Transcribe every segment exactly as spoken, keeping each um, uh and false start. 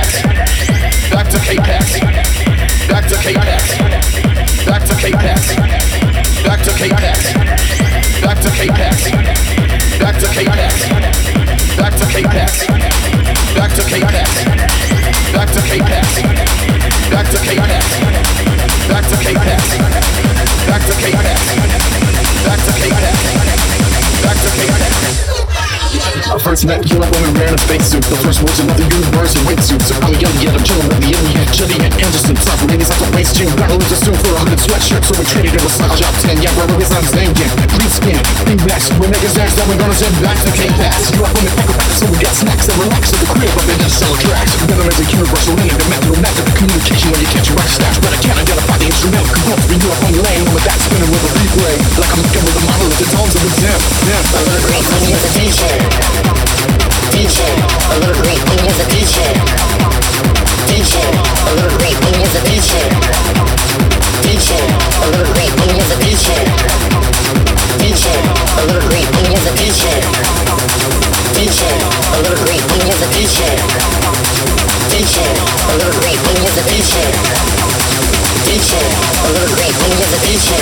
K-Pax, back to K-Pax, back to K-Pax, back to K-Pax, back to K-Pax, back to K-Pax, back to K-Pax, back to K-Pax, back to K-Pax, back to K-Pax, back to K-Pax, back to K-Pax, back to K-Pax, back to K-Pax, back to K-Pax. I first met you like when we ran a spacesuit. The first words of the universe in wetsuits. So I'm young yet I'm chillin' with the Indian, Chili and Anderson. Tough ladies have to waste you. Gotta lose a suit for a hundred sweatshirts. So we traded it with Sal Job ten. Yeah, bro, his son's name, yeah. Green skin, green blacks. When niggas ask that we're gonna send back to K-Pax. You up on the pack back, so we got snacks and relax at the crib up in the cell tracks. Rhythm is a universal link, the method of method of communication when you catch your right stash. But I can't identify the instrumental components. When you up on your lane, I'm with that spinning with a replay. Like I'm looking with a model of the tones of the dim. Yeah, I love it. Great money as a D J. D J, a little great money as a D J. D J, a little great money as a D J. D J, a little great money as a D J. D J, a little great money as a D J. D J, a little great money as a D J. D J, a little great money as a D J. D J, a little great money as a D J.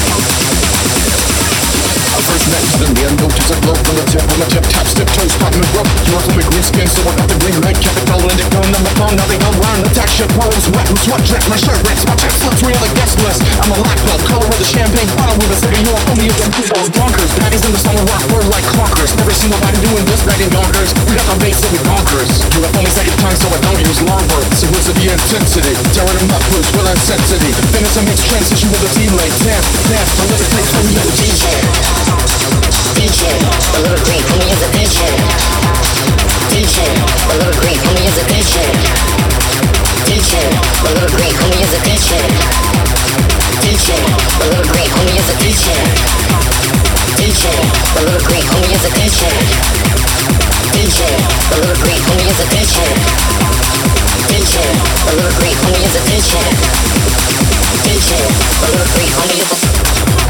I first met you, then the unnoticed I glow from the tip on my tip top, step toes, popping the rope. You are from a green skin, so I got the green light, kept it all in it, going on my phone, now they don't run. Attack shit, pose, wet, who's what, dress, my shirt rips, my chest looks real like guest list. I'm a lock club, color with a champagne bottle with a sipping, you are only a them those bonkers. Daddies in the summer rock, we're like clunkers. Never seen nobody doing this, right in yonkers. We got our base, so we bonkers. You have only second tongue, so I don't use long words. So what's the intensity? Tearing them up, push with intensity. Then it's a mixed transition with a team like dance, dance, I love it, place for me as a D J. D J, a little great homie is a D J. D J, a little great homie is a D J. D J, a little great homie is a D J. D J, a little great homie is a D J. D J, a little great homie is a D J. D J, a little great homie is a D J. D J, a little great homie is a D J. D J, a little great homie is a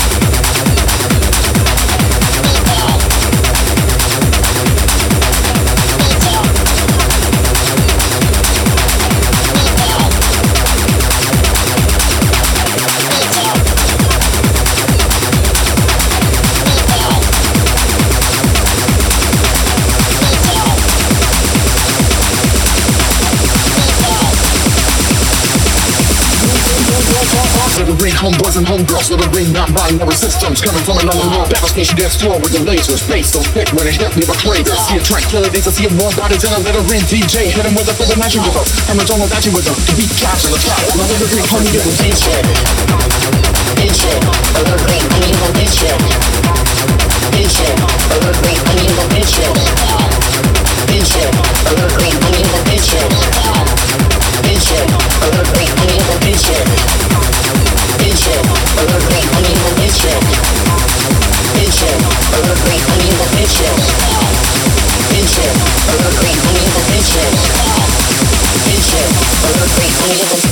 Little ring homeboys and homegirls, little ring non-binary systems coming from another world. Battle station dance floor with the lasers, face so thick when it hit me with craters. See a tranquility, I see a more bodies in a little ring D J. Hit him with a full matching with us. I'm a don't know that you with them. The beat caps in the top. My little ring homie is a D J. D J, a little ring homie is a D J. D J, a little ring homie is a D J. D J, a little ring homie is a D J. D J, a little ring homie is a D J. D J, a little great honey in the D J. D J, a little great honey in the D J. D J, a little great honey in the D J. D J, a little great honey in the